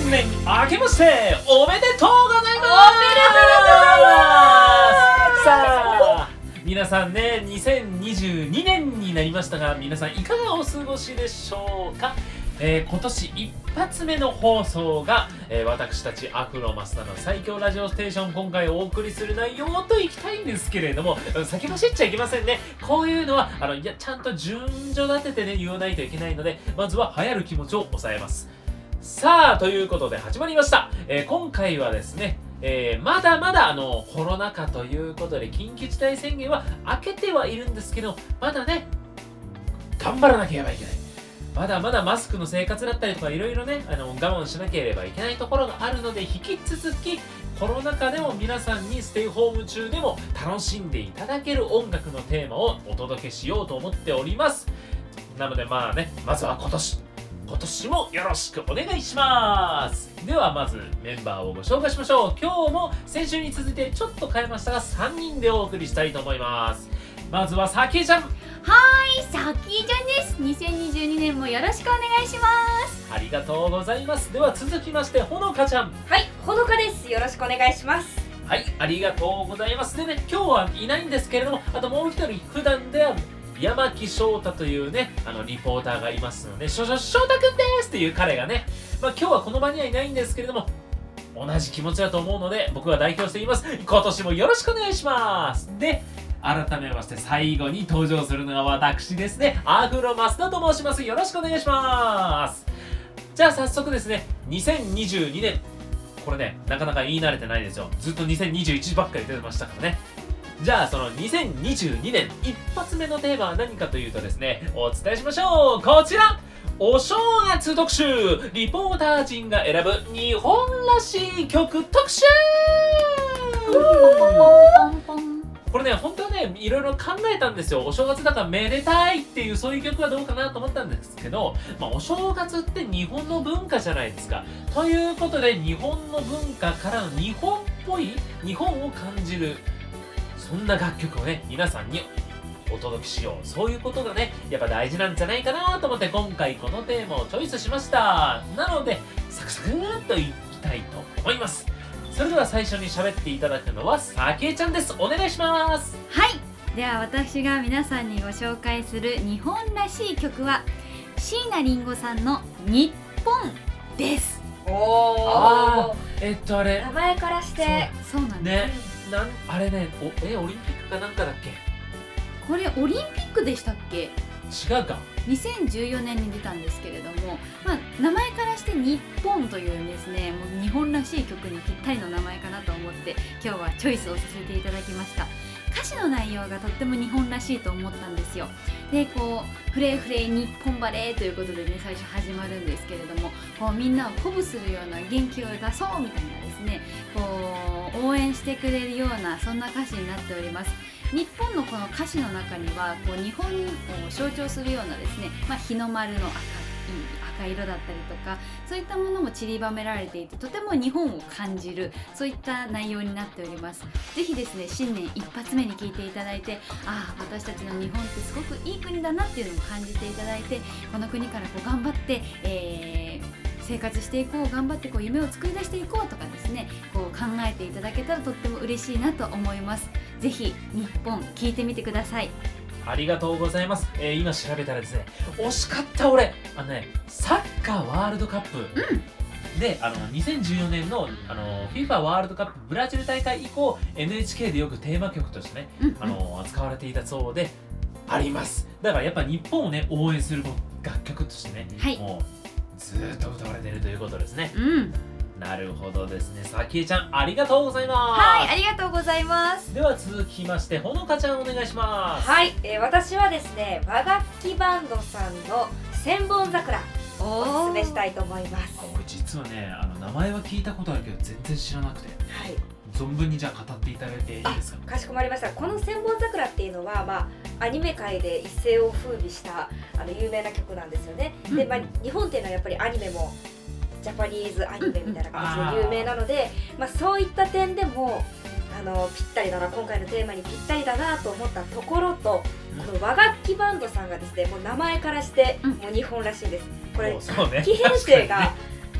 新年明けましておめでとうございます。さあ皆さんね、2022年になりましたが、皆さんいかがお過ごしでしょうか。今年一発目の放送が、私たちアフロマスタの最強ラジオステーション、今回お送りする内容といきたいんですけれども、先走っちゃいけませんね。こういうのはちゃんと順序立ててね言わないといけないので、まずは流行る気持ちを抑えます。さあということで始まりました。今回はですね、まだまだコロナ禍ということで緊急事態宣言は明けてはいるんですけど、まだね頑張らなければいけない。まだまだマスクの生活だったりとかいろいろね我慢しなければいけないところがあるので、引き続きコロナ禍でも皆さんにステイホーム中でも楽しんでいただける音楽のテーマをお届けしようと思っております。なのでまずは今年もよろしくお願いします。ではまずメンバーをご紹介しましょう。今日も先週に続いてちょっと変えましたが3人でお送りしたいと思います。まずはさきえちゃん。 はーい、さきえちゃんです。2022年もよろしくお願いします。 ありがとうございます。では続きましてほのかちゃん。 はい、ほのかです。よろしくお願いします。 はい、ありがとうございます。でね、今日はいないんですけれども、あともう一人普段では山木翔太というねリポーターがいますので、翔太くんですっていう彼がね、今日はこの場にはいないんですけれども、同じ気持ちだと思うので僕は代表して言います。今年もよろしくお願いします。で、改めまして最後に登場するのが私ですね、アフロマスタと申します。よろしくお願いします。じゃあ早速ですね、2022年これねなかなか言い慣れてないですよ。ずっと2021ばっかり出てましたからね。じゃあその2022年一発目のテーマは何かというとですね、お伝えしましょう。こちら、お正月特集、リポーター陣が選ぶ日本らしい曲特集。これね本当はねいろいろ考えたんですよ。お正月だからめでたいっていうそういう曲はどうかなと思ったんですけど、お正月って日本の文化じゃないですか。ということで日本の文化からの日本っぽい、日本を感じるそんな楽曲をね皆さんにお届けしよう。そういうことがねやっぱ大事なんじゃないかなと思って今回このテーマをチョイスしました。なのでサクサクっといきたいと思います。それでは最初に喋っていただくのはさきえちゃんです。お願いします。 はい、では私が皆さんにご紹介する日本らしい曲は椎名林檎さんの日本です。 あれ名前からしてそうなんですね。あれね、オリンピックかなんかだっけ。 これオリンピックでしたっけ。 違うか。 2014年に出たんですけれども、名前からして日本というですね、もう日本らしい曲にぴったりの名前かなと思って今日はチョイスをさせていただきました。歌詞の内容がとっても日本らしいと思ったんですよ。で、フレフレ日本バレーということでね最初始まるんですけれども、みんなを鼓舞するような元気を出そうみたいなですね、応援してくれるようなそんな歌詞になっております。日本のこの歌詞の中には日本を象徴するようなですね、日の丸の赤色だったりとかそういったものも散りばめられていて、とても日本を感じるそういった内容になっております。ぜひですね新年一発目に聴いていただいて、私たちの日本ってすごくいい国だなっていうのを感じていただいて、この国から頑張って、生活していこう、頑張って夢を作り出していこうとかですね、考えていただけたらとっても嬉しいなと思います。ぜひ日本聴いてみてください。 ありがとうございます。今調べたらですね、惜しかった俺サッカーワールドカップ、で2014年のFIFA ワールドカップブラジル大会以降 NHK でよくテーマ曲としてね、使われていたそうであります。だからやっぱ日本をね応援する楽曲としてね、もうずっと歌われているということですね。なるほどですね。さきえちゃんありがとうございます。 はい、ありがとうございます。 では続きましてほのかちゃんお願いします。 はい、私はですね和楽器バンドさんの千本桜おすすめしたいと思います。 俺実はね名前は聞いたことあるけど全然知らなくて、 はい、 存分にじゃあ語っていただいていいですか。 かしこまりました。この千本桜っていうのは、アニメ界で一世を風靡した有名な曲なんですよね。で、日本っていうのはやっぱりアニメもジャパニーズアニメみたいな形で有名なので、そういった点でもぴったりだな、今回のテーマにぴったりだなと思ったところと、この和楽器バンドさんがですね、もう名前からしてもう日本らしいです。これ、楽器編成が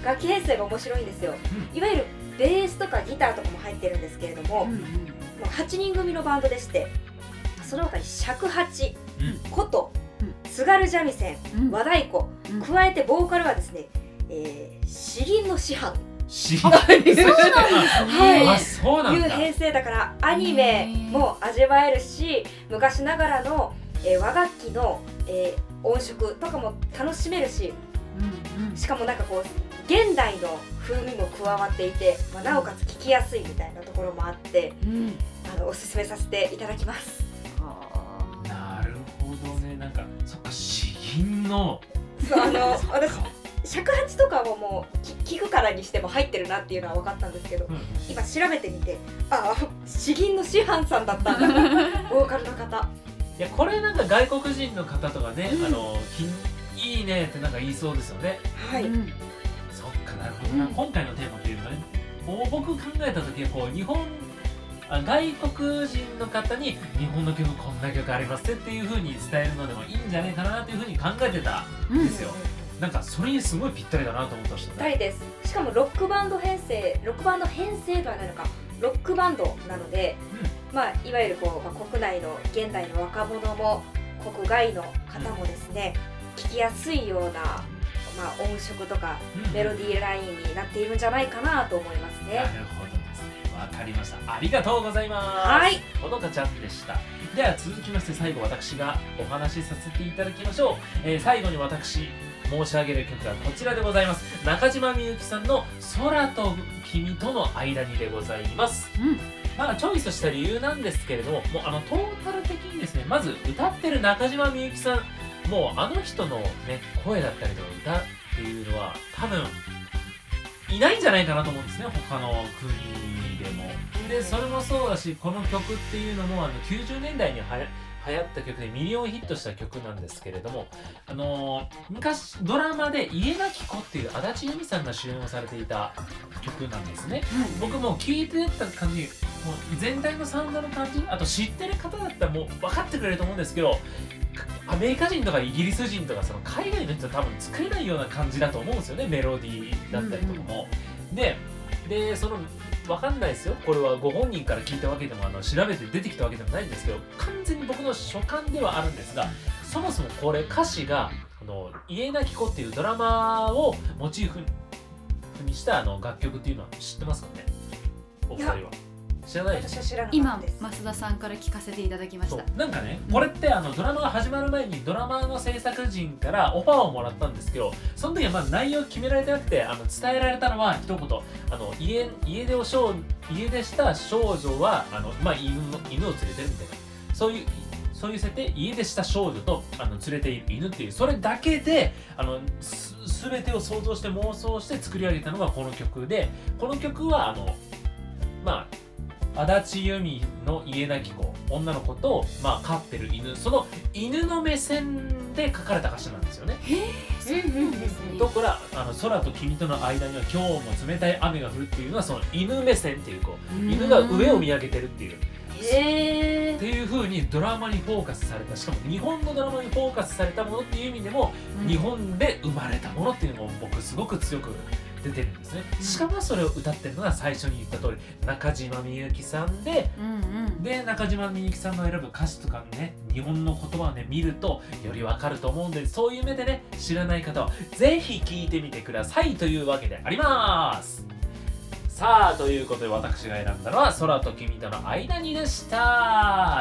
楽器編成が面白いんですよ。いわゆるベースとかギターとかも入ってるんですけれども、もう8人組のバンドでして、その他に尺八、琴、津軽三味線、和太鼓、加えてボーカルはですね、詩吟の師範、 そうなんですね。 はい、 そうなんだ。 いう編成だからアニメも味わえるし、昔ながらの、和楽器の、音色とかも楽しめるし、しかもなんかこう現代の風味も加わっていて、なおかつ聴きやすいみたいなところもあって、おすすめさせていただきます。 なるほどね。なんかそっか、詩吟のそう私尺八とかももう聞くからにしても入ってるなっていうのは分かったんですけど、今調べてみて、詩吟の師範さんだったんだボーカルの方。 いや、これなんか外国人の方とかね、いいねってなんか言いそうですよね。 はい、 そっか、なるほどな。今回のテーマというかね、僕考えた時はこう外国人の方に日本の曲、こんな曲ありますっていう風に伝えるのでもいいんじゃないかなっていう風に考えてたんですよ。なんかそれにすごいぴったりだなと思ったんですよね。 ぴったりです。しかもロックバンド編成ではないのか、ロックバンドなので、いわゆるこう、国内の現代の若者も国外の方もですね、聴きやすいような、音色とかメロディーラインになっているんじゃないかなと思いますね。 なるほどですね。わかりました。ありがとうございます。 はい、 ほのかちゃんでした。では続きまして、最後私がお話しさせていただきましょう。最後に私申し上げる曲はこちらでございます。中島みゆきさんの空と君との間にでございます。チョイスした理由なんですけれども、もうトータル的にですね、まず歌ってる中島みゆきさん、もうあの人のね、声だったりとか歌っていうのは多分いないんじゃないかなと思うんですね、他の国でも。で、それもそうだし、この曲っていうのも90年代に流行った曲でミリオンヒットした曲なんですけれども、昔ドラマで家なき子っていう足立由美さんが主演をされていた曲なんですね。僕もう聴いてた感じ、もう全体のサウンドの感じ、あと知ってる方だったらもう分かってくれると思うんですけど、アメリカ人とかイギリス人とかその海外の人は多分作れないような感じだと思うんですよね、メロディーだったりとかも。でその分かんないですよ、これはご本人から聞いたわけでも調べて出てきたわけでもないんですけど、完全に僕の所感ではあるんですが、そもそもこれ歌詞が家なき子っていうドラマをモチーフにした楽曲っていうのは知ってますかね、お二人は。知らないです。 私は知らなかったです。 今増田さんから聞かせていただきました。 なんかね、これってドラマが始まる前にドラマの制作陣からオファーをもらったんですけど、その時は内容決められてなくて、伝えられたのは一言、家出した少女は犬を連れてるみたいな、そういう設定、家出した少女と連れている犬っていう、それだけで全てを想像して妄想して作り上げたのがこの曲で、この曲は足立由美の家なき子、女の子と、飼ってる犬、その犬の目線で書かれた歌詞なんですよね。だから空と君との間には今日も冷たい雨が降るっていうのは、その犬目線っていう、犬が上を見上げてるっていう。っていう風にドラマにフォーカスされた、しかも日本のドラマにフォーカスされたものっていう意味でも、日本で生まれたものっていうのも僕すごく強く出てるんですね。しかもそれを歌ってるのが最初に言った通り中島みゆきさんで、中島みゆきさんの選ぶ歌詞とかね、日本の言葉をね見るとよりわかると思うんで、そういう目でね知らない方はぜひ聞いてみてくださいというわけであります。さあ、ということで私が選んだのは空と君との間にでした。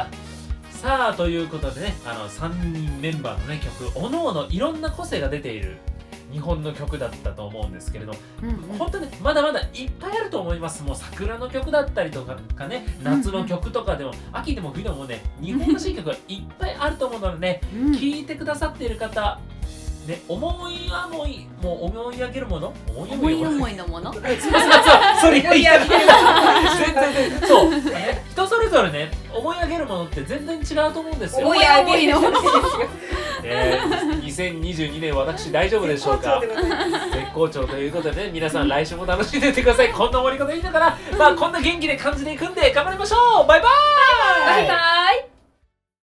さあ、ということでね、3人メンバーのね曲、おのおのいろんな個性が出ている日本の曲だったと思うんですけれど、本当にまだまだいっぱいあると思います。もう桜の曲だったりとかね、夏の曲とかでも、秋でも冬でもね、日本らしい曲がいっぱいあると思うのでね、聴いてくださっている方ね、思い上げるもの、 思い思いのもの、 それ言いたくないそう、人それぞれね、思い上げるものって全然違うと思うんですよ。 思い上げるもの 2022年私大丈夫でしょうか。絶好調ということでね、皆さん来週も楽しんでいってください。こんな終わり方いいんだから、こんな元気で感じていくんで頑張りましょう。バイバーイ。 バイバイ。